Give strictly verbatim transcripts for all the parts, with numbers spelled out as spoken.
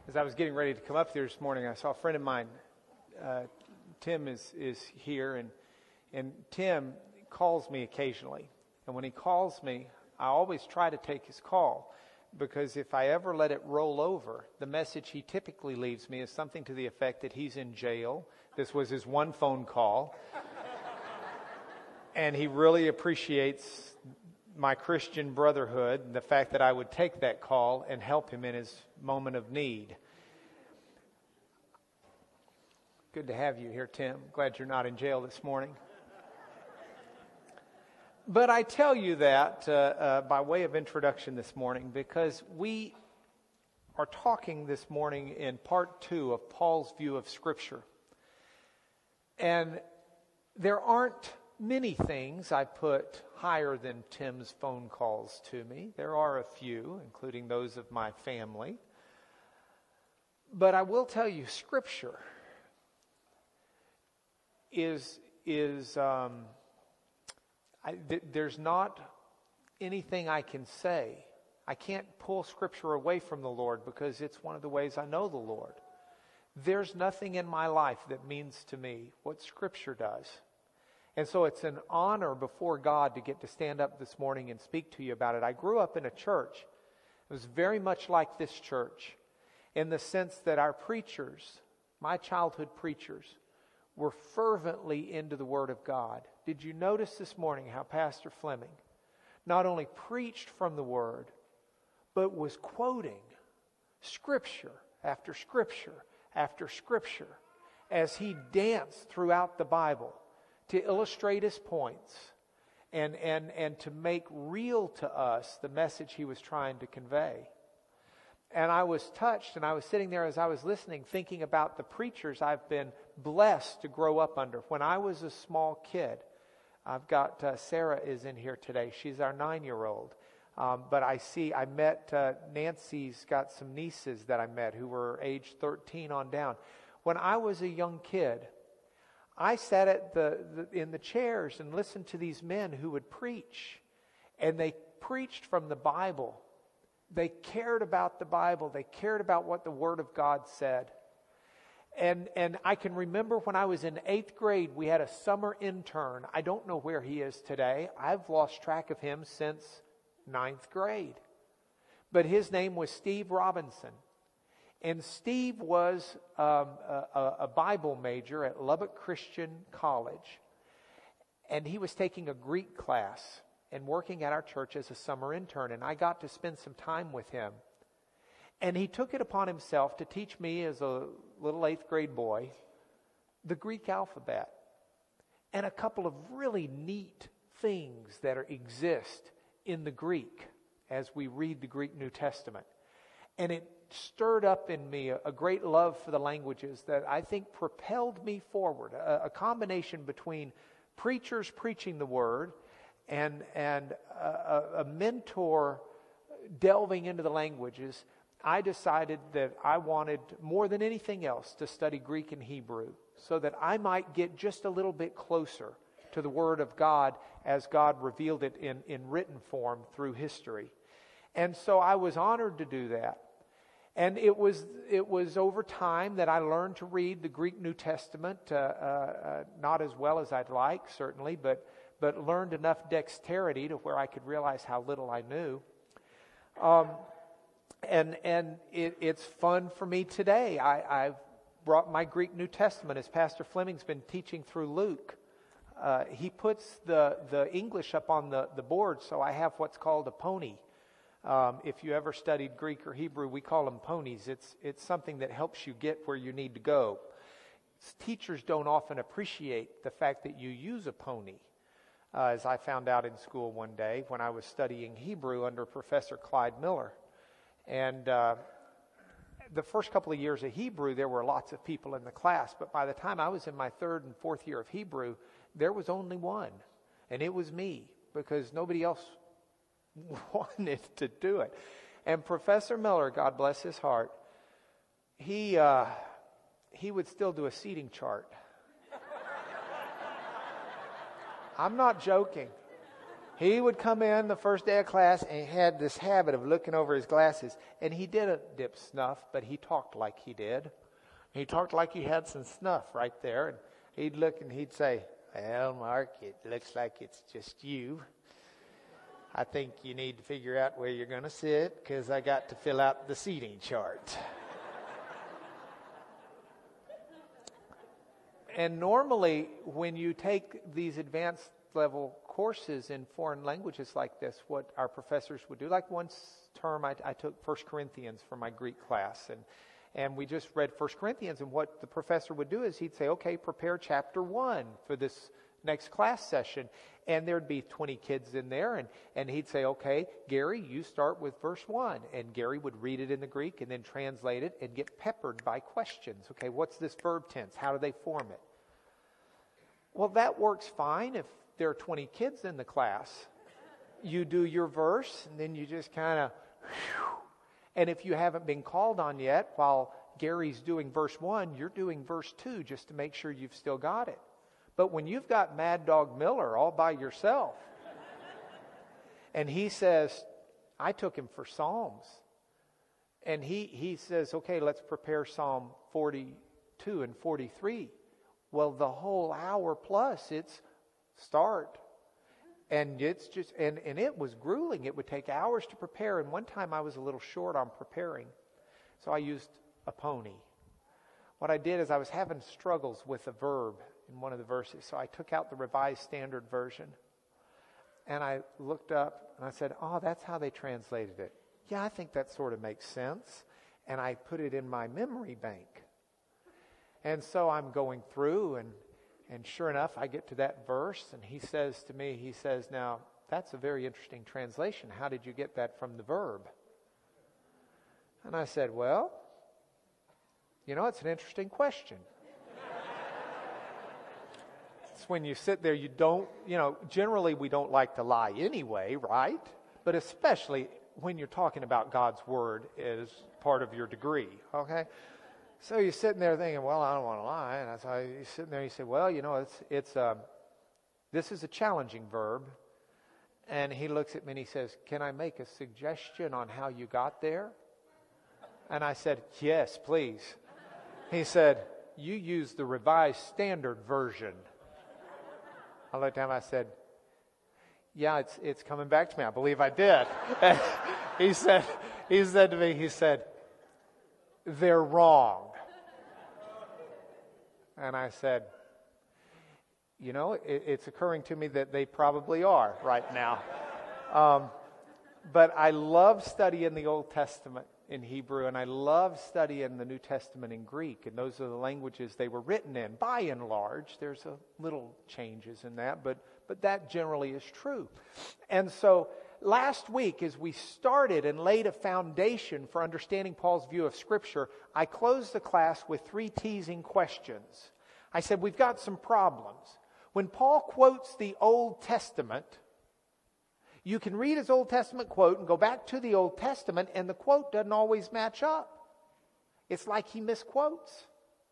as I was getting ready to come up here this morning, I saw a friend of mine, uh, Tim is, is here, and and Tim calls me occasionally. And when he calls me, I always try to take his call, because if I ever let it roll over, the message he typically leaves me is something to the effect that he's in jail. This was his one phone call. And he really appreciates my Christian brotherhood and the fact that I would take that call and help him in his moment of need. Good to have you here, Tim. Glad you're not in jail this morning. But I tell you that uh, uh, by way of introduction this morning, because we are talking this morning in part two of Paul's view of Scripture. And there aren't many things I put higher than Tim's phone calls to me. There are a few, including those of my family. But I will tell you, Scripture is is um, I, th- there's not anything I can say. I can't pull Scripture away from the Lord, because it's one of the ways I know the Lord. There's nothing in my life that means to me what Scripture does. And so it's an honor before God to get to stand up this morning and speak to you about it. I grew up in a church. It was very much like this church, in the sense that our preachers, my childhood preachers, were fervently into the Word of God. Did you notice this morning how Pastor Fleming not only preached from the Word, but was quoting Scripture after Scripture after Scripture as he danced throughout the Bible to illustrate his points and, and, and to make real to us the message he was trying to convey. And I was touched, and I was sitting there as I was listening, thinking about the preachers I've been blessed to grow up under. When I was a small kid, I've got, uh, Sarah is in here today. She's our nine-year-old. Um, but I see, I met, uh, Nancy's got some nieces that I met who were age thirteen on down. When I was a young kid, I sat at the, the in the chairs and listened to these men who would preach. And they preached from the Bible. They cared about the Bible. They cared about what the Word of God said. And and I can remember when I was in eighth grade, we had a summer intern. I don't know where he is today. I've lost track of him since ninth grade. But his name was Steve Robinson. And Steve was um, a, a Bible major at Lubbock Christian College. And he was taking a Greek class and working at our church as a summer intern. And I got to spend some time with him. And he took it upon himself to teach me, as a little eighth grade boy, the Greek alphabet. And a couple of really neat things that are, exist in the Greek as we read the Greek New Testament. And it stirred up in me a, a great love for the languages that I think propelled me forward. A, a combination between preachers preaching the Word and, and a, a mentor delving into the languages. I decided that I wanted, more than anything else, to study Greek and Hebrew so that I might get just a little bit closer to the Word of God as God revealed it in, in written form through history. And so I was honored to do that. And it was it was over time that I learned to read the Greek New Testament, uh, uh, uh, not as well as I'd like, certainly, but but learned enough dexterity to where I could realize how little I knew. Um, and and it, it's fun for me today. I, I've brought my Greek New Testament, as Pastor Fleming's been teaching through Luke. Uh, he puts the, the English up on the, the board, so I have what's called a pony. Um, if you ever studied Greek or Hebrew, we call them ponies. It's it's something that helps you get where you need to go. Teachers don't often appreciate the fact that you use a pony. Uh, as I found out in school one day when I was studying Hebrew under Professor Clyde Miller. And uh, the first couple of years of Hebrew, there were lots of people in the class. But by the time I was in my third and fourth year of Hebrew, there was only one. And it was me, because nobody else wanted to do it. And Professor Miller, God bless his heart, he uh, he would still do a seating chart. I'm not joking. He would come in the first day of class and he had this habit of looking over his glasses. And he didn't dip snuff, but he talked like he did. He talked like he had some snuff right there. And he'd look and he'd say, "Well, Mark, it looks like it's just you. I think you need to figure out where you're going to sit because I got to fill out the seating chart." And normally, when you take these advanced level courses in foreign languages like this, what our professors would do, like one term I, I took First Corinthians for my Greek class, and and we just read First Corinthians, and what the professor would do is he'd say, "Okay, prepare chapter one for this next class session," and there'd be twenty kids in there, and, and he'd say, "Okay, Gary, you start with verse one," and Gary would read it in the Greek and then translate it and get peppered by questions. Okay, what's this verb tense? How do they form it? Well, that works fine if there are twenty kids in the class. You do your verse, and then you just kind of, and if you haven't been called on yet, while Gary's doing verse one, you're doing verse two just to make sure you've still got it. But when you've got Mad Dog Miller all by yourself, and he says, I took him for Psalms, and he, he says, okay, let's prepare Psalm forty-two and forty-three. Well, the whole hour plus, it's start. And it's just, and, and it was grueling. It would take hours to prepare. And one time I was a little short on preparing, so I used a pony. What I did is I was having struggles with a verb in one of the verses. So I took out the Revised Standard Version, and I looked up and I said, oh, that's how they translated it. Yeah, I think that sort of makes sense. And I put it in my memory bank. And so I'm going through, and and sure enough, I get to that verse, and he says to me, he says, now, that's a very interesting translation. How did you get that from the verb? And I said, well, you know, it's an interesting question. It's when you sit there, you don't, you know, generally we don't like to lie anyway, right? But especially when you're talking about God's Word as part of your degree, okay? So you're sitting there thinking, well, I don't want to lie. And that's how you're sitting there, you say, well, you know, it's, it's um, this is a challenging verb. And he looks at me and he says, can I make a suggestion on how you got there? And I said, yes, please. He said, you use the Revised Standard Version. I looked at him, I said, yeah, it's it's coming back to me. I believe I did. And he said, he said to me, he said, they're wrong. And I said, you know, it, it's occurring to me that they probably are right now. Um, but I love studying the Old Testament in Hebrew, and I love studying the New Testament in Greek, and those are the languages they were written in, by and large. There's a little changes in that, but but that generally is true. And so last week, as we started and laid a foundation for understanding Paul's view of Scripture, I closed the class with three teasing questions. I said, we've got some problems. When Paul quotes the Old Testament, you can read his Old Testament quote and go back to the Old Testament, and the quote doesn't always match up. It's like he misquotes.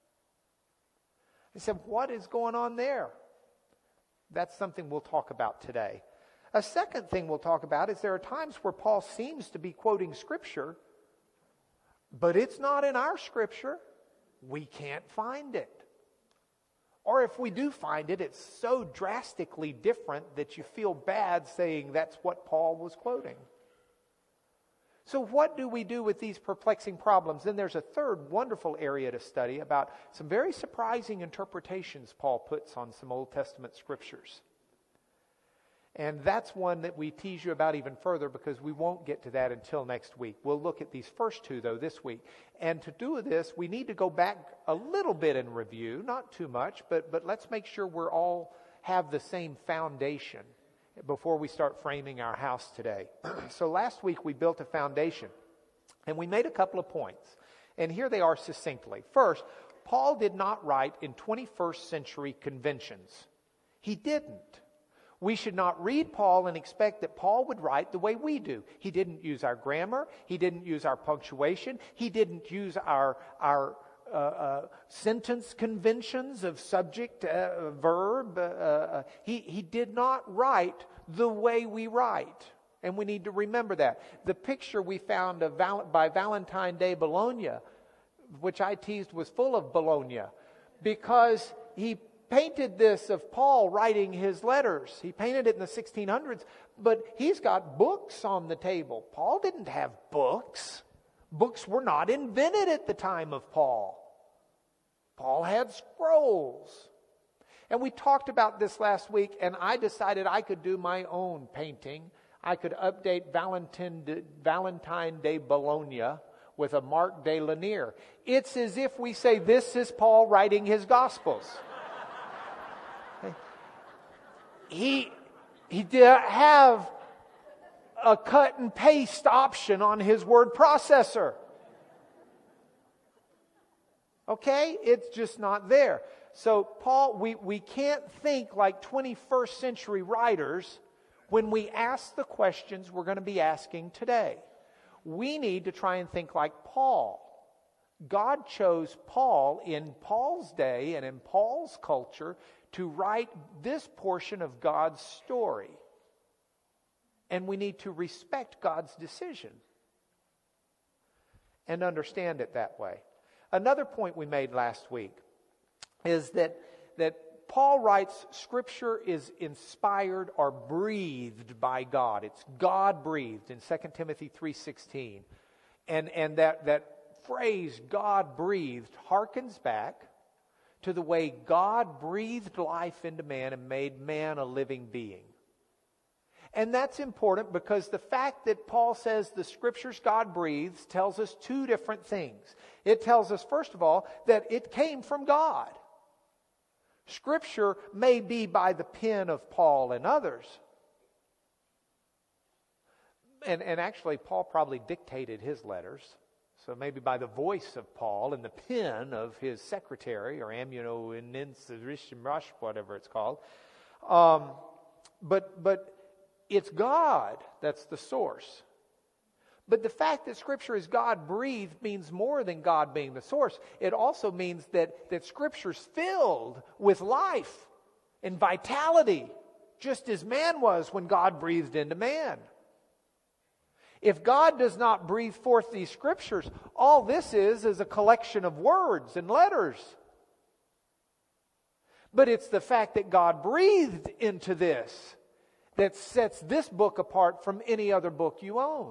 I said, what is going on there? That's something we'll talk about today. A second thing we'll talk about is there are times where Paul seems to be quoting Scripture, but it's not in our Scripture. We can't find it. Or if we do find it, it's so drastically different that you feel bad saying that's what Paul was quoting. So what do we do with these perplexing problems? Then there's a third wonderful area to study about some very surprising interpretations Paul puts on some Old Testament scriptures. And that's one that we tease you about even further because we won't get to that until next week. We'll look at these first two, though, this week. And to do this, we need to go back a little bit in review, not too much, but, but let's make sure we're all have the same foundation before we start framing our house today. So last week we built a foundation, and we made a couple of points. And here they are succinctly. First, Paul did not write in twenty-first century conventions. He didn't. We should not read Paul and expect that Paul would write the way we do. He didn't use our grammar. He didn't use our punctuation. He didn't use our, our uh, uh, sentence conventions of subject, uh, verb. Uh, uh, he, he did not write the way we write. And we need to remember that. The picture we found of Val- by Valentine de Bologna, which I teased was full of Bologna, because he painted this of Paul writing his letters. He painted it in the sixteen hundreds, but he's got books on the table. Paul didn't have books. Books were not invented at the time of Paul. Paul had scrolls. And we talked about this last week, and I decided I could do my own painting. I could update Valentine de, Valentine de Bologna with a Mark de Lanier. It's as if we say, this is Paul writing his Gospels. He, he did have a cut and paste option on his word processor. Okay? It's just not there. So Paul, we, we can't think like twenty-first century writers when we ask the questions we're going to be asking today. We need to try and think like Paul. God chose Paul in Paul's day and in Paul's culture to write this portion of God's story. And we need to respect God's decision and understand it that way. Another point we made last week is that, that Paul writes Scripture is inspired or breathed by God. It's God-breathed in Second Timothy three sixteen. And, and that, that phrase, God-breathed, harkens back to the way God breathed life into man and made man a living being. And that's important because the fact that Paul says the Scriptures God breathes tells us two different things. It tells us, first of all, that it came from God. Scripture may be by the pen of Paul and others. And, and actually, Paul probably dictated his letters. So maybe by the voice of Paul and the pen of his secretary, or amanuensis, whatever it's called. Um, but, but it's God that's the source. But the fact that Scripture is God-breathed means more than God being the source. It also means that, that Scripture's filled with life and vitality, just as man was when God breathed into man. If God does not breathe forth these Scriptures, all this is is a collection of words and letters. But it's the fact that God breathed into this that sets this book apart from any other book you own.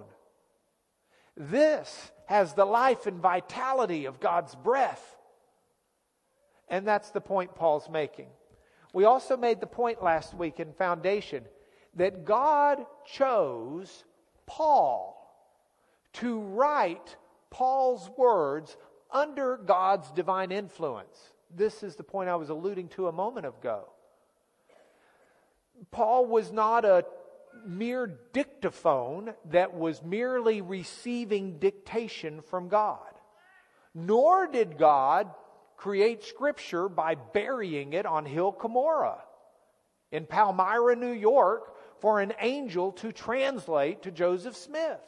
This has the life and vitality of God's breath. And that's the point Paul's making. We also made the point last week in Foundation that God chose Paul to write Paul's words under God's divine influence. This is the point I was alluding to a moment ago. Paul was not a mere dictaphone that was merely receiving dictation from God. Nor did God create Scripture by burying it on Hill Cumorah in Palmyra, New York, for an angel to translate to Joseph Smith.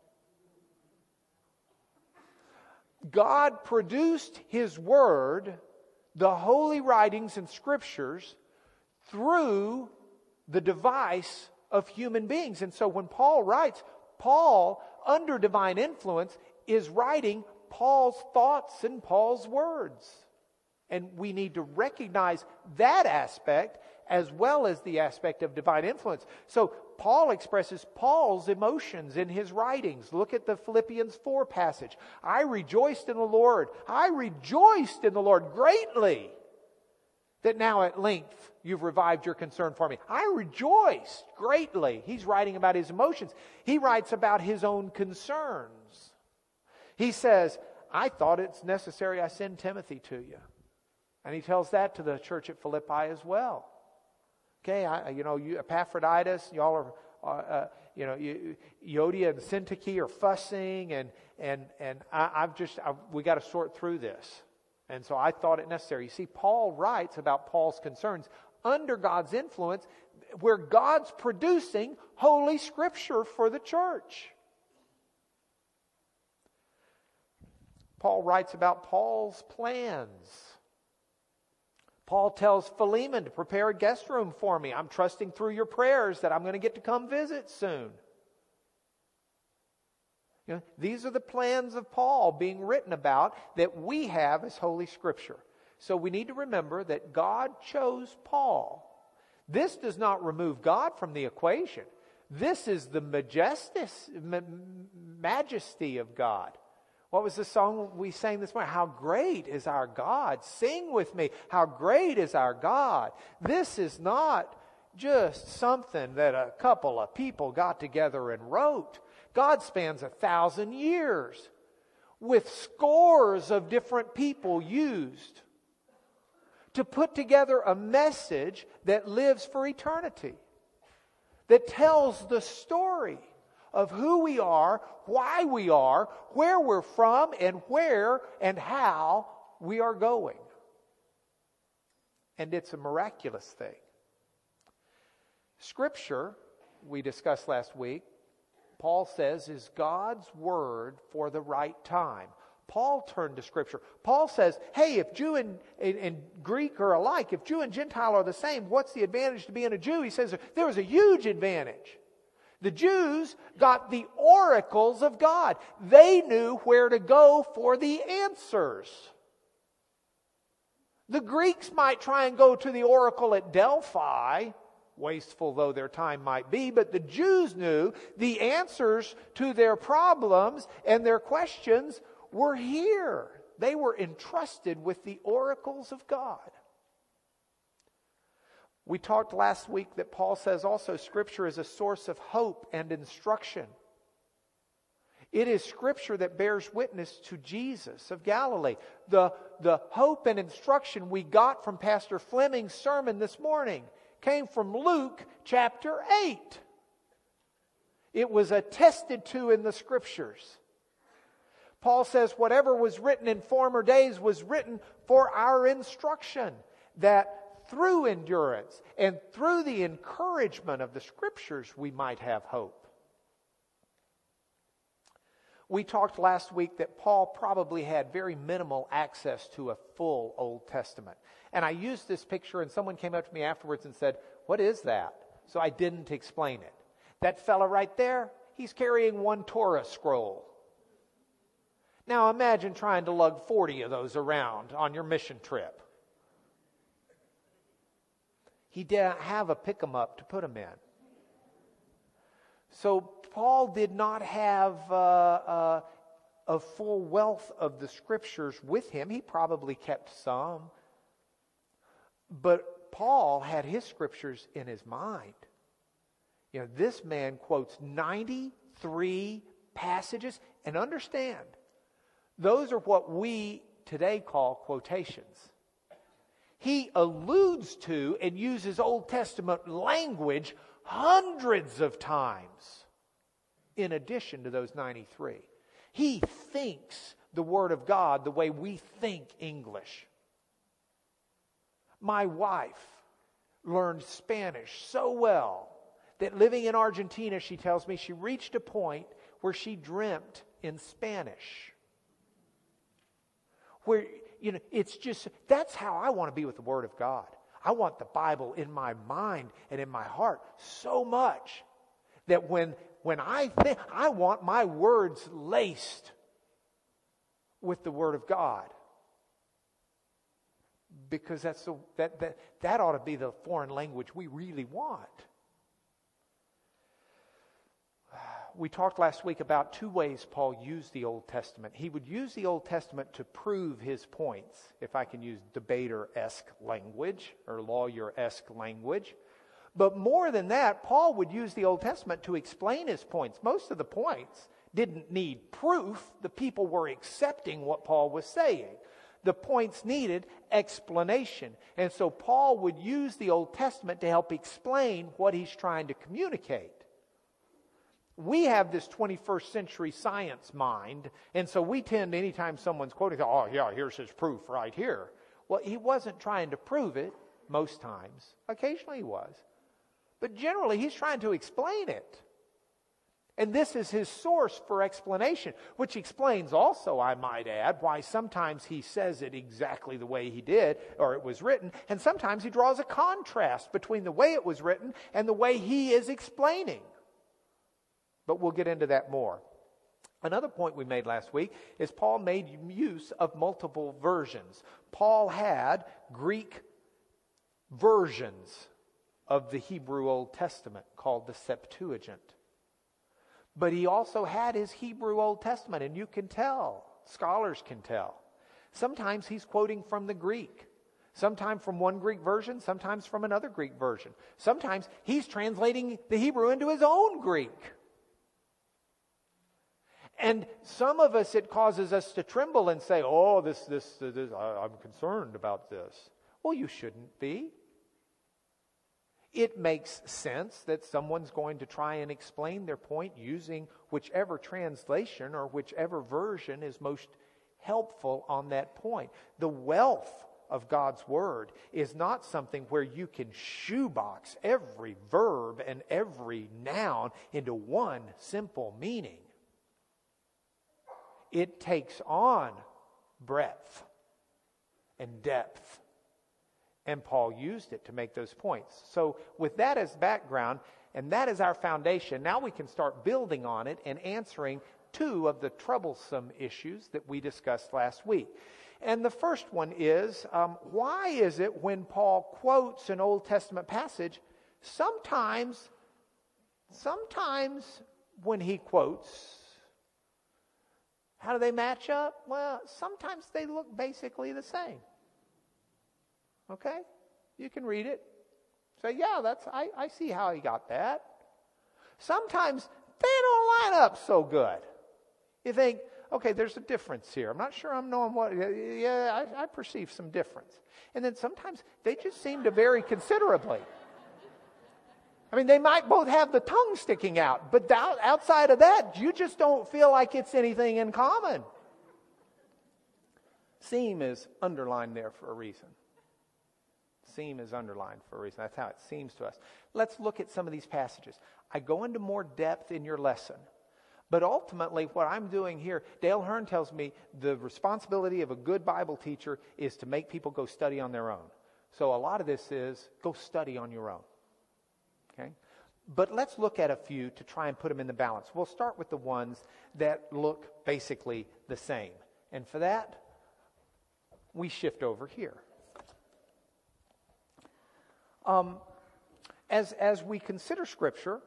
God produced His Word, the holy writings and Scriptures, through the device of human beings. And so when Paul writes, Paul, under divine influence, is writing Paul's thoughts and Paul's words. And we need to recognize that aspect as well as the aspect of divine influence. So Paul expresses Paul's emotions in his writings. Look at the Philippians four passage. I rejoiced in the Lord. I rejoiced in the Lord greatly that now at length you've revived your concern for me. I rejoiced greatly. He's writing about his emotions. He writes about his own concerns. He says, I thought it's necessary I send Timothy to you. And he tells that to the church at Philippi as well. Okay, I, you know, you, Epaphroditus, y'all are, uh, uh, you know, you, Euodia and Syntyche are fussing, and and and I, I've just, I've, we got to sort through this. And so I thought it necessary. You see, Paul writes about Paul's concerns under God's influence, where God's producing Holy Scripture for the church. Paul writes about Paul's plans. Paul tells Philemon to prepare a guest room for me. I'm trusting through your prayers that I'm going to get to come visit soon. You know, these are the plans of Paul being written about that we have as Holy Scripture. So we need to remember that God chose Paul. This does not remove God from the equation. This is the majestic, majesty of God. What was the song we sang this morning? How great is our God. Sing with me. How great is our God. This is not just something that a couple of people got together and wrote. God spans a thousand years with scores of different people used to put together a message that lives for eternity, that tells the story of who we are, why we are, where we're from, and where and how we are going. And it's a miraculous thing. Scripture, we discussed last week, Paul says, is God's word for the right time. Paul turned to Scripture. Paul says, hey, if Jew and, and, and Greek are alike, if Jew and Gentile are the same, what's the advantage to being a Jew? He says there was a huge advantage. The Jews got the oracles of God. They knew where to go for the answers. The Greeks might try and go to the oracle at Delphi, wasteful though their time might be, but the Jews knew the answers to their problems and their questions were here. They were entrusted with the oracles of God. We talked last week that Paul says also Scripture is a source of hope and instruction. It is Scripture that bears witness to Jesus of Galilee. The, the hope and instruction we got from Pastor Fleming's sermon this morning came from Luke chapter eight. It was attested to in the Scriptures. Paul says whatever was written in former days was written for our instruction, that through endurance and through the encouragement of the Scriptures we might have hope. We talked last week that Paul probably had very minimal access to a full Old Testament. And I used this picture and someone came up to me afterwards and said, what is that? So I didn't explain it. That fella right there, he's carrying one Torah scroll. Now imagine trying to lug forty of those around on your mission trip. He didn't have a pick-em-up to put them in. So Paul did not have uh, uh, a full wealth of the Scriptures with him. He probably kept some. But Paul had his Scriptures in his mind. You know, this man quotes ninety-three passages. And understand, those are what we today call quotations. He alludes to and uses Old Testament language hundreds of times in addition to those ninety-three. He thinks the Word of God the way we think English. My wife learned Spanish so well that living in Argentina, she tells me, she reached a point where she dreamt in Spanish. Where, you know, it's just, that's how I want to be with the Word of God. I want the Bible in my mind and in my heart so much that when, when I think, I want my words laced with the Word of God. Because that's the, that, that, that ought to be the foreign language we really want. We talked last week about two ways Paul used the Old Testament. He would use the Old Testament to prove his points, if I can use debater-esque language or lawyer-esque language. But more than that, Paul would use the Old Testament to explain his points. Most of the points didn't need proof. The people were accepting what Paul was saying. The points needed explanation. And so Paul would use the Old Testament to help explain what he's trying to communicate. We have this twenty-first century science mind, and so we tend, anytime someone's quoting, oh yeah, here's his proof right here. Well, he wasn't trying to prove it most times. Occasionally he was. But generally he's trying to explain it. And this is his source for explanation, which explains also, I might add, why sometimes he says it exactly the way he did, or it was written, and sometimes he draws a contrast between the way it was written and the way he is explaining. But we'll get into that more. Another point we made last week is Paul made use of multiple versions. Paul had Greek versions of the Hebrew Old Testament called the Septuagint. But he also had his Hebrew Old Testament, and you can tell, scholars can tell. Sometimes he's quoting from the Greek. Sometimes from one Greek version, sometimes from another Greek version. Sometimes he's translating the Hebrew into his own Greek. And some of us, it causes us to tremble and say, oh, this, this, this, I'm concerned about this. Well, you shouldn't be. It makes sense that someone's going to try and explain their point using whichever translation or whichever version is most helpful on that point. The wealth of God's Word is not something where you can shoebox every verb and every noun into one simple meaning. It takes on breadth and depth. And Paul used it to make those points. So with that as background, and that is our foundation, now we can start building on it and answering two of the troublesome issues that we discussed last week. And the first one is, um, why is it when Paul quotes an Old Testament passage, sometimes, sometimes when he quotes, how do they match up? Well, sometimes they look basically the same. Okay? You can read it. Say, yeah, that's I, I see how he got that. Sometimes they don't line up so good. You think, okay, there's a difference here. I'm not sure I'm knowing what, yeah, I, I perceive some difference. And then sometimes they just seem to vary considerably. I mean, they might both have the tongue sticking out, but outside of that, you just don't feel like it's anything in common. Seem is underlined there for a reason. Seem is underlined for a reason. That's how it seems to us. Let's look at some of these passages. I go into more depth in your lesson. But ultimately, what I'm doing here, Dale Hearn tells me the responsibility of a good Bible teacher is to make people go study on their own. So a lot of this is go study on your own. Okay? But let's look at a few to try and put them in the balance. We'll start with the ones that look basically the same. And for that, we shift over here. Um, as, as we consider Scripture,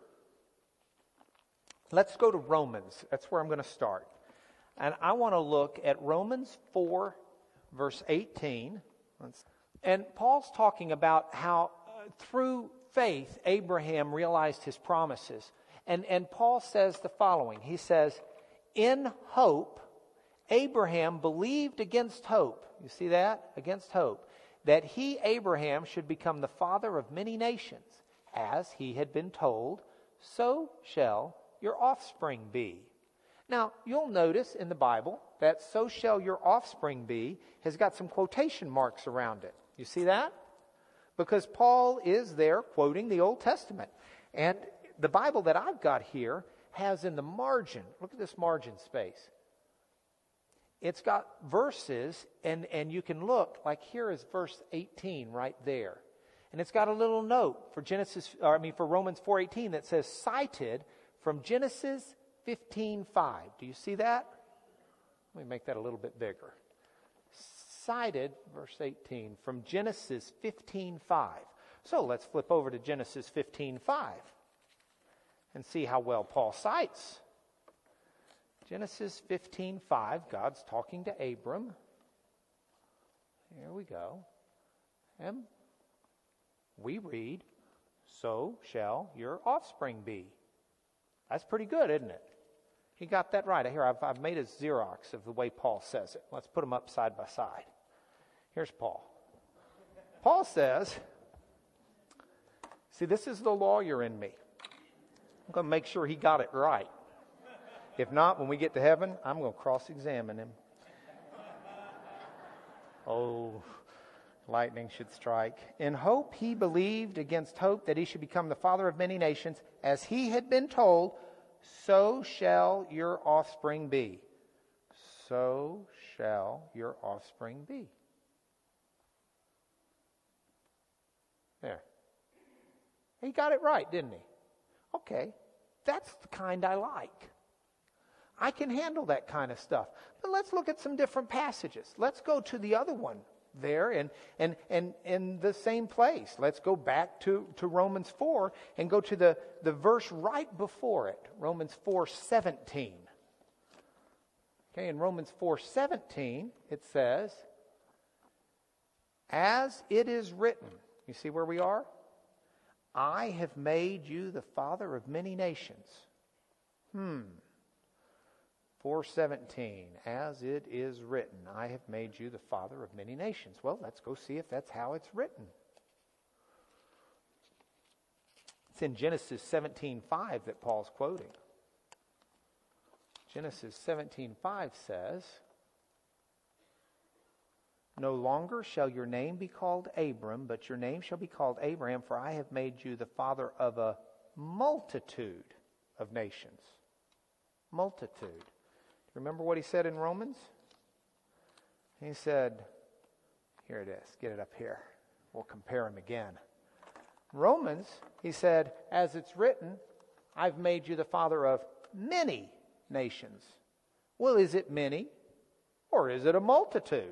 let's go to Romans. That's where I'm going to start. And I want to look at Romans four, verse eighteen. And Paul's talking about how uh, through faith, Abraham realized his promises. And, and Paul says the following. He says, in hope, Abraham believed against hope. You see that? Against hope. That he, Abraham, should become the father of many nations. As he had been told, so shall your offspring be. Now, you'll notice in the Bible that so shall your offspring be has got some quotation marks around it. You see that? Because Paul is there quoting the Old Testament. And the Bible that I've got here has in the margin, look at this margin space. It's got verses, and, and you can look, like here is verse eighteen right there. And it's got a little note for Genesis, or I mean for Romans four eighteen that says cited from Genesis fifteen five. Do you see that? Let me make that a little bit bigger. Cited, verse eighteen, from Genesis fifteen five. So let's flip over to Genesis fifteen five and see how well Paul cites. Genesis fifteen five, God's talking to Abram. Here we go. And we read, so shall your offspring be. That's pretty good, isn't it? He got that right. Here, I've, I've made a Xerox of the way Paul says it. Let's put them up side by side. Here's Paul. Paul says, see, this is the lawyer in me. I'm going to make sure he got it right. If not, when we get to heaven, I'm going to cross-examine him. Oh, lightning should strike. In hope he believed against hope that he should become the father of many nations, as he had been told, so shall your offspring be. So shall your offspring be. There. He got it right, didn't he? Okay, that's the kind I like. I can handle that kind of stuff. But let's look at some different passages. Let's go to the other one there and and and in the same place. Let's go back to, to Romans four and go to the, the verse right before it. Romans four seventeen. Okay, in Romans four seventeen it says, as it is written. You see where we are? I have made you the father of many nations. Hmm. four seventeen, as it is written, I have made you the father of many nations. Well, let's go see if that's how it's written. It's in Genesis seventeen five that Paul's quoting. Genesis seventeen five says, no longer shall your name be called Abram, but your name shall be called Abraham, for I have made you the father of a multitude of nations. Multitude. Remember what he said in Romans? He said, here it is, get it up here. We'll compare them again. Romans, he said, as it's written, I've made you the father of many nations. Well, is it many or is it a multitude?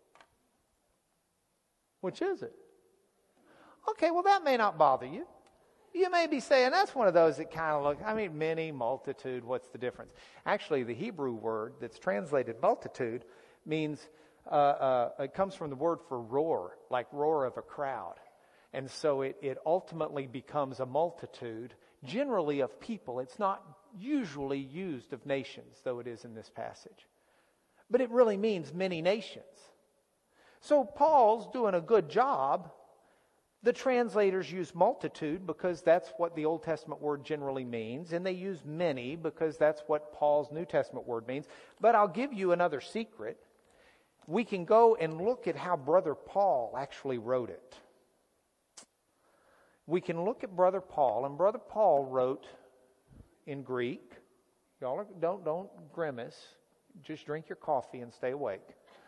Which is it? Okay, well that may not bother you. You may be saying, that's one of those that kind of look, I mean, many, multitude, what's the difference? Actually, the Hebrew word that's translated multitude means, uh, uh, it comes from the word for roar, like roar of a crowd. And so it, it ultimately becomes a multitude, generally of people. It's not usually used of nations, though it is in this passage. But it really means many nations. So Paul's doing a good job. The translators use multitude because that's what the Old Testament word generally means. And they use many because that's what Paul's New Testament word means. But I'll give you another secret. We can go and look at how Brother Paul actually wrote it. We can look at Brother Paul. And Brother Paul wrote in Greek. Y'all are, don't, don't grimace. Just drink your coffee and stay awake.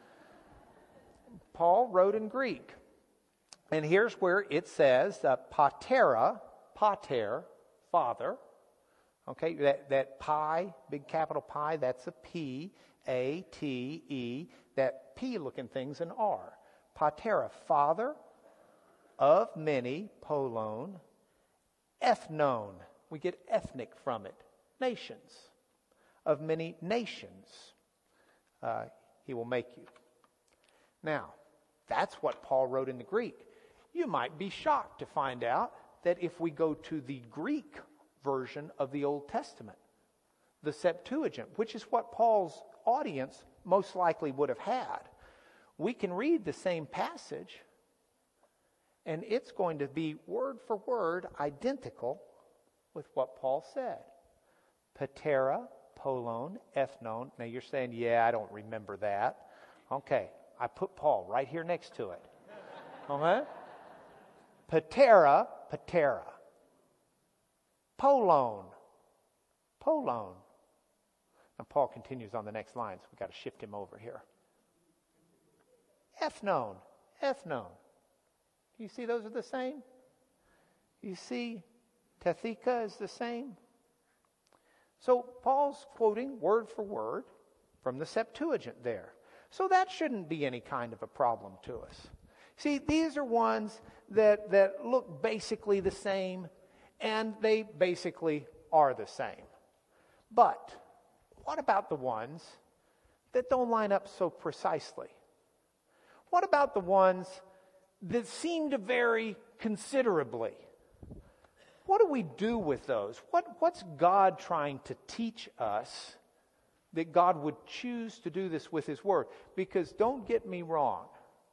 Paul wrote in Greek. And here's where it says, uh, patera, pater, father. Okay, that, that pi, big capital pi, that's a P, A, T, E. That P-looking thing's an R. Patera, father of many, polon, ethnon. We get ethnic from it. Nations. Of many nations. Uh, he will make you. Now, that's what Paul wrote in the Greek. You might be shocked to find out that if we go to the Greek version of the Old Testament, the Septuagint, which is what Paul's audience most likely would have had, we can read the same passage, and it's going to be word for word identical with what Paul said. Patera, polon, ethnon. Now you're saying, yeah, I don't remember that. Okay. I put Paul right here next to it. Okay? Patera, patera. Polon, polon. And Paul continues on the next line, so we've got to shift him over here. Ethnon, ethnon. Do you see those are the same? You see tethika is the same? So Paul's quoting word for word from the Septuagint there. So that shouldn't be any kind of a problem to us. See, these are ones that, that look basically the same, and they basically are the same. But what about the ones that don't line up so precisely? What about the ones that seem to vary considerably? What do we do with those? What, what's God trying to teach us that God would choose to do this with His Word? Because don't get me wrong.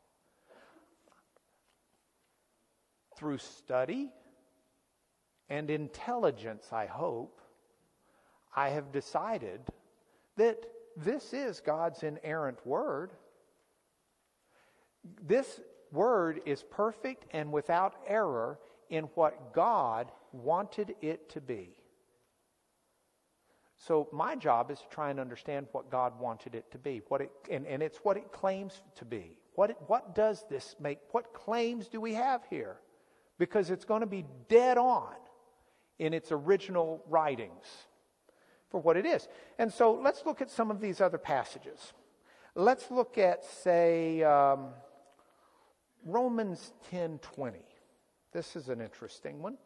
Through study and intelligence, I hope, I have decided that this is God's inerrant Word. This Word is perfect and without error in what God wanted it to be. So my job is to try and understand what God wanted it to be, what it, and, and it's what it claims to be. What, it, what does this make, what claims do we have here? Because it's going to be dead on in its original writings for what it is. And so let's look at some of these other passages. Let's look at, say, um, Romans ten twenty. This is an interesting one.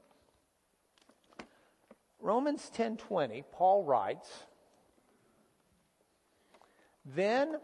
Romans ten twenty, Paul writes, "Then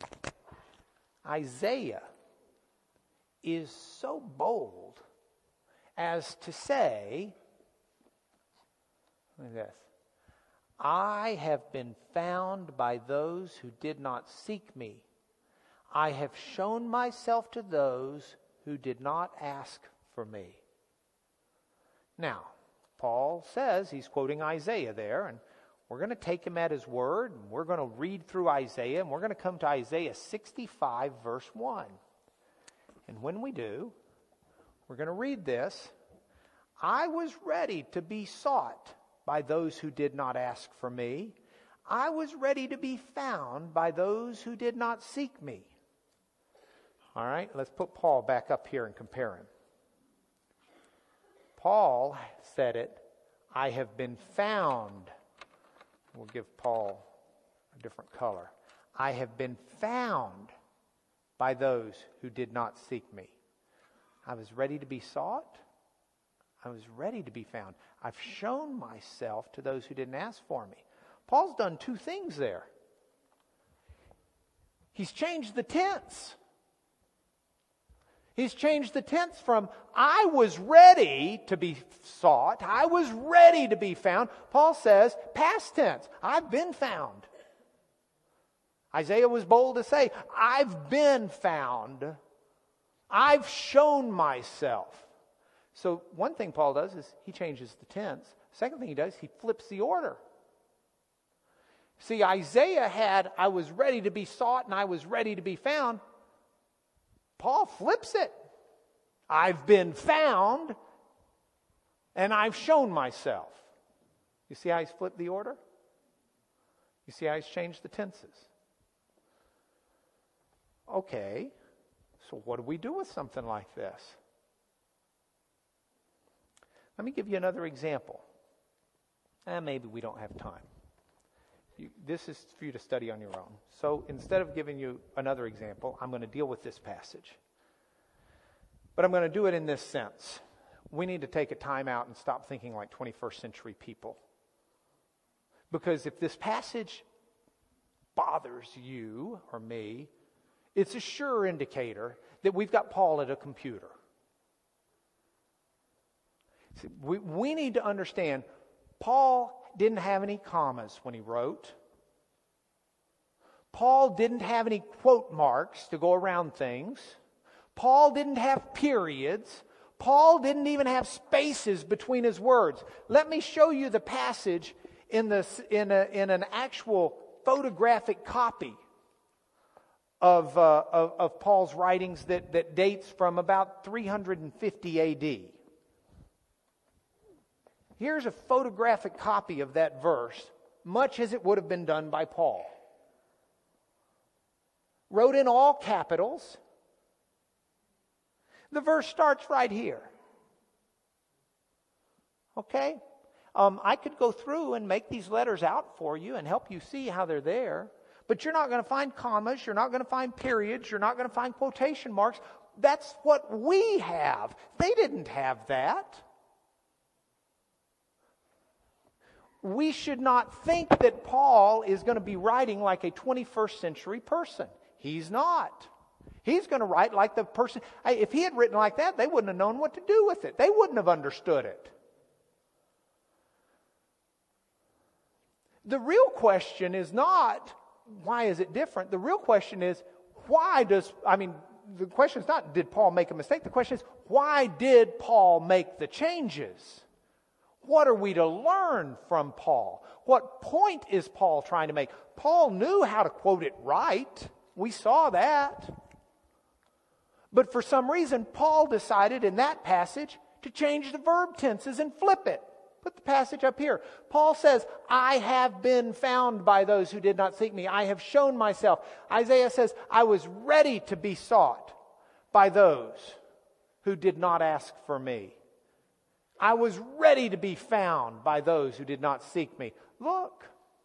Isaiah is so bold as to say," look at this, "I have been found by those who did not seek me. I have shown myself to those who did not ask for me." Now, Paul says, he's quoting Isaiah there, and we're going to take him at his word, and we're going to read through Isaiah, and we're going to come to Isaiah sixty-five, verse one. And when we do, we're going to read this. "I was ready to be sought by those who did not ask for me. I was ready to be found by those who did not seek me." All right, let's put Paul back up here and compare him. Paul said it, "I have been found." We'll give Paul a different color. "I have been found by those who did not seek me." I was ready to be sought. I was ready to be found. I've shown myself to those who didn't ask for me. Paul's done two things there. He's changed the tense. He's changed the tense from "I was ready to be sought," "I was ready to be found." Paul says, past tense, "I've been found." Isaiah was bold to say, "I've been found. I've shown myself." So one thing Paul does is he changes the tense. Second thing he does, he flips the order. See, Isaiah had, "I was ready to be sought and I was ready to be found." Paul flips it. "I've been found and I've shown myself." You see how he's flipped the order? You see how he's changed the tenses? Okay, so what do we do with something like this? Let me give you another example. And maybe we don't have time. You, this is for you to study on your own. So instead of giving you another example, I'm going to deal with this passage. But I'm going to do it in this sense. We need to take a time out and stop thinking like twenty-first century people. Because if this passage bothers you or me, it's a sure indicator that we've got Paul at a computer. See, we, we need to understand Paul didn't have any commas when he wrote. Paul didn't have any quote marks to go around things. Paul didn't have periods. Paul didn't even have spaces between his words. Let me show you the passage in, the, in, a, in an actual photographic copy of, uh, of, of Paul's writings that, that dates from about three fifty A D. Here's a photographic copy of that verse, much as it would have been done by Paul. Wrote in all capitals. The verse starts right here. Okay? Um, I could go through and make these letters out for you and help you see how they're there. But you're not going to find commas. You're not going to find periods. You're not going to find quotation marks. That's what we have. They didn't have that. We should not think that Paul is going to be writing like a twenty-first century person. He's not. He's going to write like the person. If he had written like that, they wouldn't have known what to do with it. They wouldn't have understood it. The real question is not, why is it different? The real question is, why does, I mean, the question is not, did Paul make a mistake? The question is, why did Paul make the changes? What are we to learn from Paul? What point is Paul trying to make? Paul knew how to quote it right. We saw that. But for some reason, Paul decided in that passage to change the verb tenses and flip it. Put the passage up here. Paul says, I have been found by those who did not seek me. I have shown myself. Isaiah says, I was ready to be sought by those who did not ask for me. I was ready to be found by those who did not seek me. Look,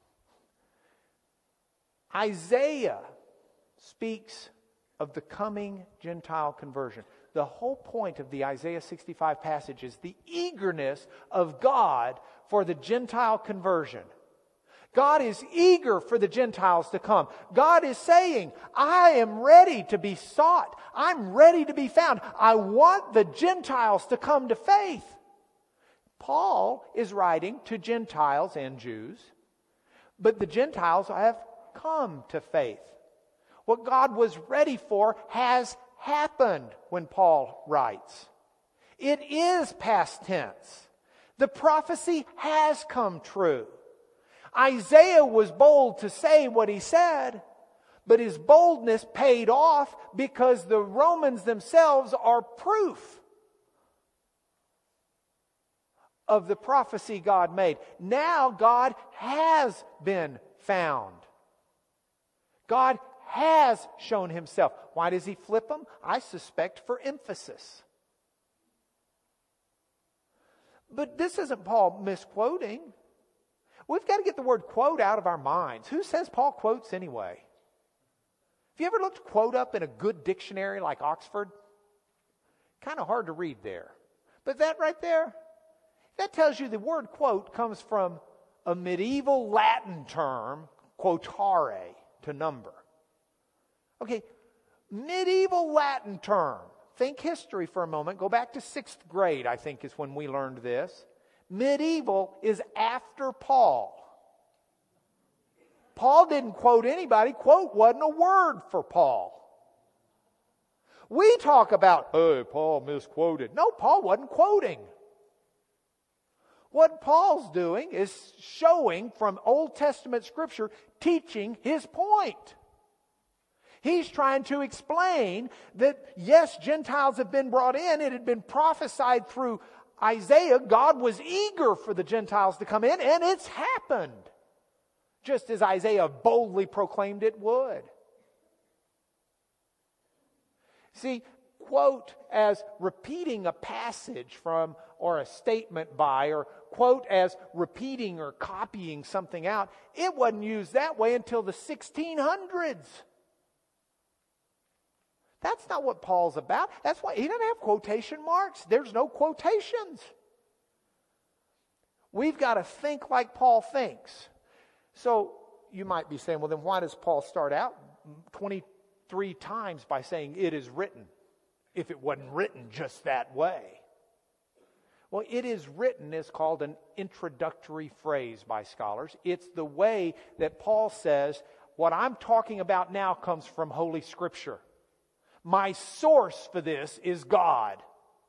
Isaiah speaks of the coming Gentile conversion. The whole point of the Isaiah sixty-five passage is the eagerness of God for the Gentile conversion. God is eager for the Gentiles to come. God is saying, I am ready to be sought. I'm ready to be found. I want the Gentiles to come to faith. Paul is writing to Gentiles and Jews, but the Gentiles have come to faith. What God was ready for has happened when Paul writes. It is past tense. The prophecy has come true. Isaiah was bold to say what he said, but his boldness paid off because the Romans themselves are proof of the prophecy God made. Now God has been found. God has shown himself. Why does he flip them? I suspect for emphasis. But this isn't Paul misquoting. We've got to get the word quote out of our minds. Who says Paul quotes anyway? Have you ever looked quote up in a good dictionary like Oxford? Kind of hard to read there. But that right there, that tells you the word quote comes from a medieval Latin term, quotare, to number. Okay, medieval Latin term. Think history for a moment. Go back to sixth grade, I think, is when we learned this. Medieval is after Paul. Paul didn't quote anybody. Quote wasn't a word for Paul. We talk about, hey, Paul misquoted. No, Paul wasn't quoting. What Paul's doing is showing from Old Testament Scripture, teaching his point. He's trying to explain that, yes, Gentiles have been brought in. It had been prophesied through Isaiah. God was eager for the Gentiles to come in, and it's happened, just as Isaiah boldly proclaimed it would. See, quote as repeating a passage from or a statement by, or quote as repeating or copying something out, it wasn't used that way until the sixteen hundreds. That's not what Paul's about. That's why he doesn't have quotation marks. There's no quotations. We've got to think like Paul thinks. So you might be saying, well, then why does Paul start out twenty-three times by saying it is written, if it wasn't written just that way? Well, it is written is called an introductory phrase by scholars. It's the way that Paul says, what I'm talking about now comes from Holy Scripture. My source for this is God.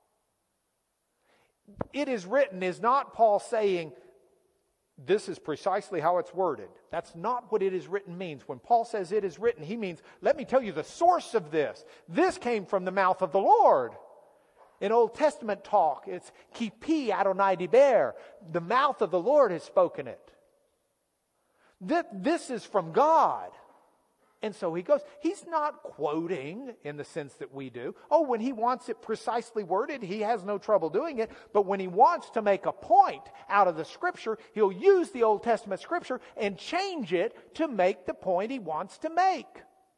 It is written is not Paul saying, this is precisely how it's worded. That's not what it is written means. When Paul says it is written, he means, let me tell you the source of this. This came from the mouth of the Lord. In Old Testament talk, it's ki pi Adonai diber. The mouth of the Lord has spoken it. This is from God. And so he goes. He's not quoting in the sense that we do. Oh, when he wants it precisely worded, he has no trouble doing it. But when he wants to make a point out of the Scripture, he'll use the Old Testament Scripture and change it to make the point he wants to make.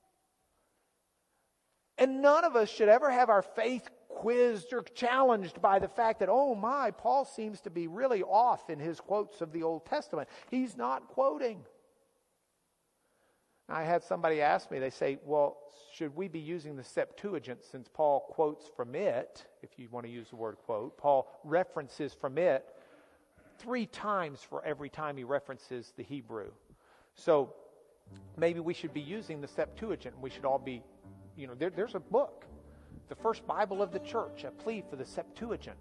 And none of us should ever have our faith quizzed or challenged by the fact that, oh my, Paul seems to be really off in his quotes of the Old Testament. He's not quoting. I had somebody ask me, they say, well, should we be using the Septuagint since Paul quotes from it, if you want to use the word quote. Paul references from it three times for every time he references the Hebrew. So maybe we should be using the Septuagint. We should all be, you know, there, there's a book, the first Bible of the church, a plea for the Septuagint.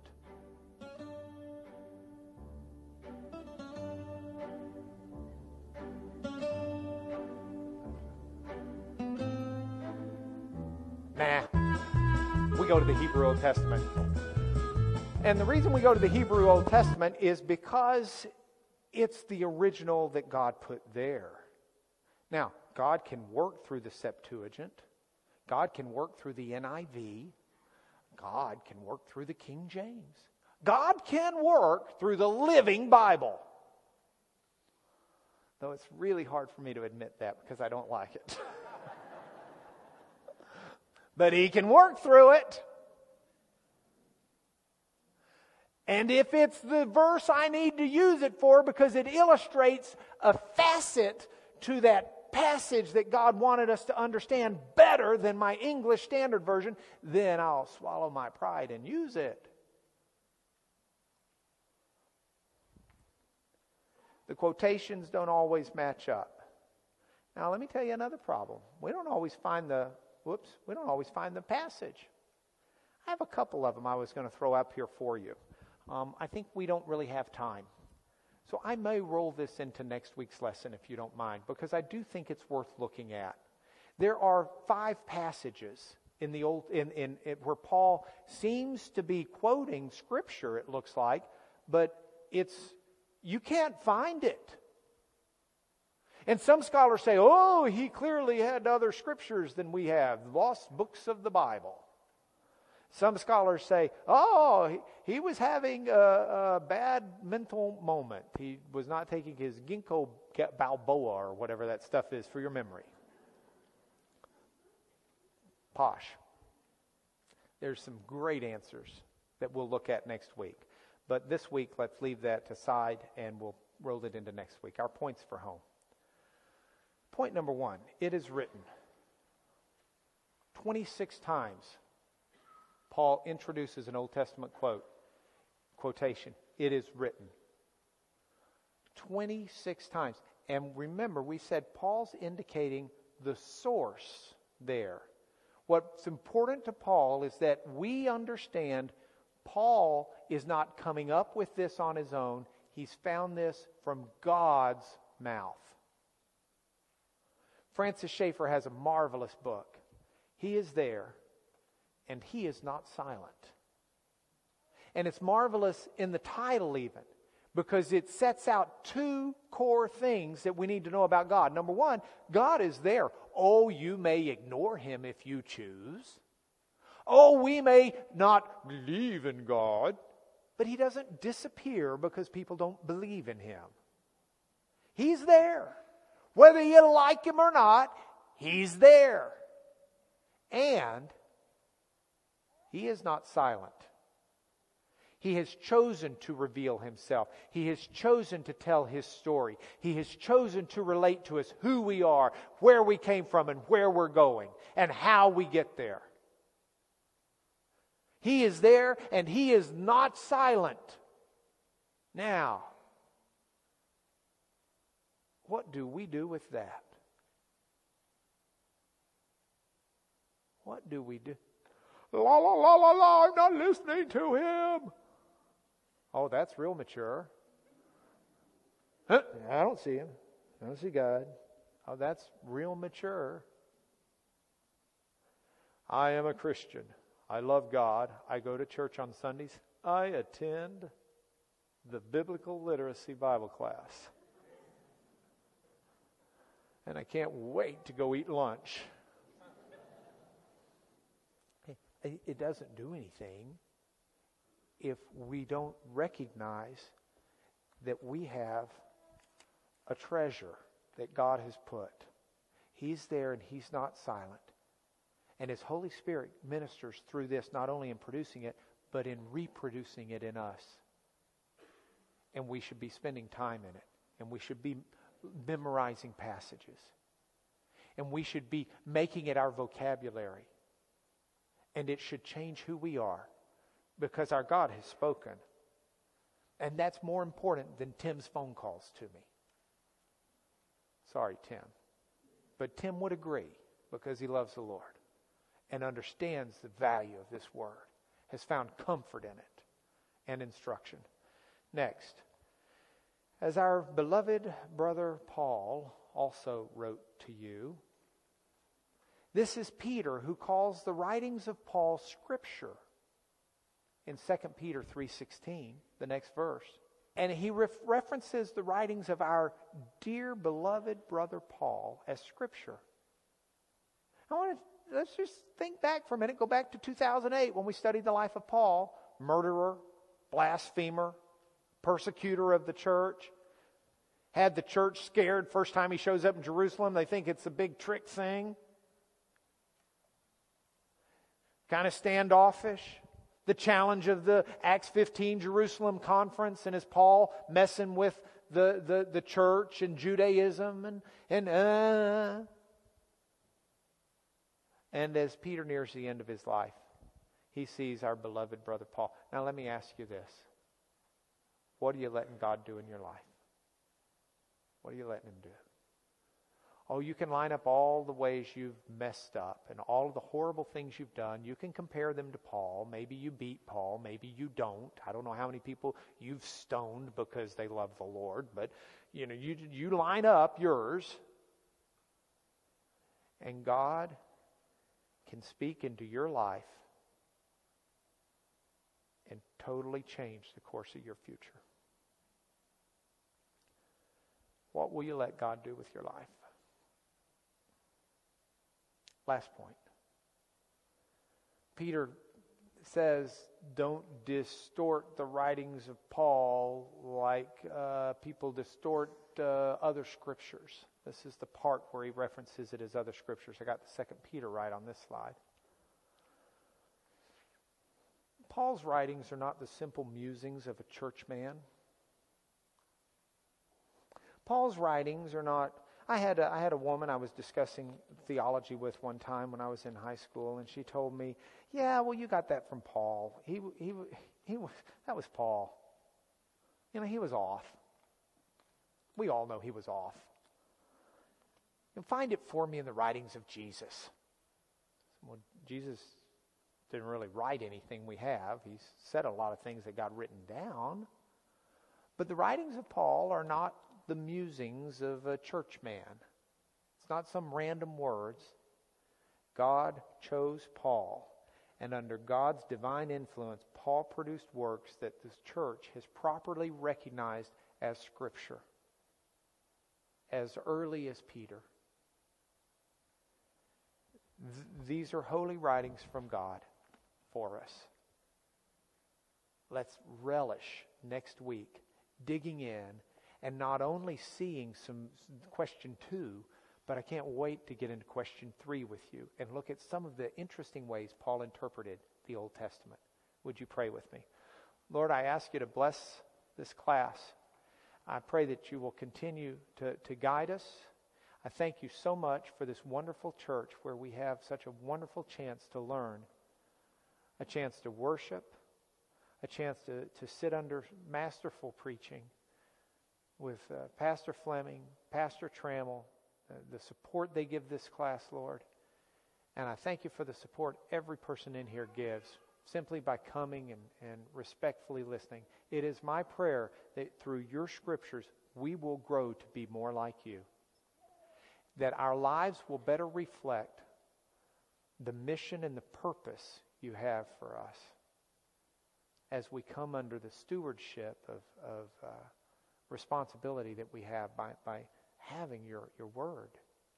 Nah, we go to the Hebrew Old Testament. And the reason we go to the Hebrew Old Testament is because it's the original that God put there. Now, God can work through the Septuagint. God can work through the N I V. God can work through the King James. God can work through the Living Bible. Though it's really hard for me to admit that because I don't like it. But He can work through it. And if it's the verse I need to use it for because it illustrates a facet to that passage that God wanted us to understand better than my English Standard Version, then I'll swallow my pride and use it. The quotations don't always match up. Now let me tell you another problem. We don't always find the, whoops, we don't always find the passage. I have a couple of them I was going to throw up here for you. Um, I think we don't really have time. So I may roll this into next week's lesson if you don't mind, because I do think it's worth looking at. There are five passages in the old in, in, in where Paul seems to be quoting Scripture, it looks like, but it's you can't find it. And some scholars say, oh, he clearly had other Scriptures than we have, lost books of the Bible. Some scholars say, oh, he, he was having a, a bad mental moment. He was not taking his ginkgo biloba or whatever that stuff is for your memory. Posh. There's some great answers that we'll look at next week. But this week, let's leave that aside and we'll roll it into next week. Our points for home. Point number one, it is written. twenty-six times. Paul introduces an Old Testament quote, quotation. It is written. twenty-six times. And remember, we said Paul's indicating the source there. What's important to Paul is that we understand Paul is not coming up with this on his own. He's found this from God's mouth. Francis Schaeffer has a marvelous book. He is there. And he is not silent. And it's marvelous in the title even, because it sets out two core things that we need to know about God. Number one, God is there. Oh, you may ignore Him if you choose. Oh, we may not believe in God, but He doesn't disappear because people don't believe in Him. He's there. Whether you like Him or not, He's there. And He is not silent. He has chosen to reveal Himself. He has chosen to tell His story. He has chosen to relate to us who we are, where we came from, and where we're going, and how we get there. He is there, and He is not silent. Now, what do we do with that? What do we do? La, la, la, la, la, I'm not listening to Him. Oh, that's real mature. Huh? I don't see Him. I don't see God. Oh, that's real mature. I am a Christian. I love God. I go to church on Sundays. I attend the Biblical Literacy Bible class. And I can't wait to go eat lunch. It doesn't do anything if we don't recognize that we have a treasure that God has put. He's there and He's not silent. And His Holy Spirit ministers through this, not only in producing it, but in reproducing it in us. And we should be spending time in it. And we should be memorizing passages. And we should be making it our vocabulary. And it should change who we are, because our God has spoken. And that's more important than Tim's phone calls to me. Sorry, Tim. But Tim would agree, because he loves the Lord and understands the value of this word, has found comfort in it and instruction. Next, as our beloved brother Paul also wrote to you, this is Peter who calls the writings of Paul Scripture. in Second Peter three sixteen, the next verse. And he ref- references the writings of our dear beloved brother Paul as Scripture. I want to, let's just think back for a minute. Go back to two thousand eight when we studied the life of Paul. Murderer, blasphemer, persecutor of the church. Had the church scared first time he shows up in Jerusalem. They think it's a big trick thing. Kind of standoffish. The challenge of the Acts fifteen Jerusalem conference, and is Paul messing with the, the, the church and Judaism and and uh. And as Peter nears the end of his life, he sees our beloved brother Paul. Now let me ask you this. What are you letting God do in your life? What are you letting Him do? Oh, you can line up all the ways you've messed up and all of the horrible things you've done. You can compare them to Paul. Maybe you beat Paul. Maybe you don't. I don't know how many people you've stoned because they love the Lord. But, you know, you, you line up yours. And God can speak into your life and totally change the course of your future. What will you let God do with your life? Last point. Peter says, don't distort the writings of Paul like uh, people distort uh, other scriptures. This is the part where he references it as other scriptures. I got the Second Peter right on this slide. Paul's writings are not the simple musings of a church man. Paul's writings are not... I had a, I had a woman I was discussing theology with one time when I was in high school, and she told me, "Yeah, well, you got that from Paul. He he he was that was Paul. You know, he was off. We all know he was off. And find it for me in the writings of Jesus." Well, Jesus didn't really write anything we have. He's said a lot of things that got written down, but the writings of Paul are not the musings of a church man. It's not some random words. God chose Paul, and under God's divine influence, Paul produced works that the church has properly recognized as Scripture, as early as Peter. Th- these are holy writings from God for us. Let's relish next week digging in and not only seeing some question two, but I can't wait to get into question three with you and look at some of the interesting ways Paul interpreted the Old Testament. Would you pray with me? Lord, I ask you to bless this class. I pray that you will continue to, to guide us. I thank you so much for this wonderful church where we have such a wonderful chance to learn, a chance to worship, a chance to, to sit under masterful preaching with uh, Pastor Fleming, Pastor Trammell, uh, the support they give this class, Lord. And I thank you for the support every person in here gives, simply by coming and, and respectfully listening. It is my prayer that through your scriptures, we will grow to be more like you. That our lives will better reflect the mission and the purpose you have for us as we come under the stewardship of, of uh, responsibility that we have by, by having your, your word.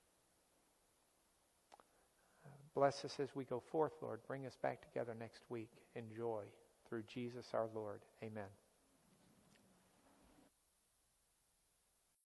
Uh, bless us as we go forth, Lord. Bring us back together next week in joy through Jesus our Lord. Amen.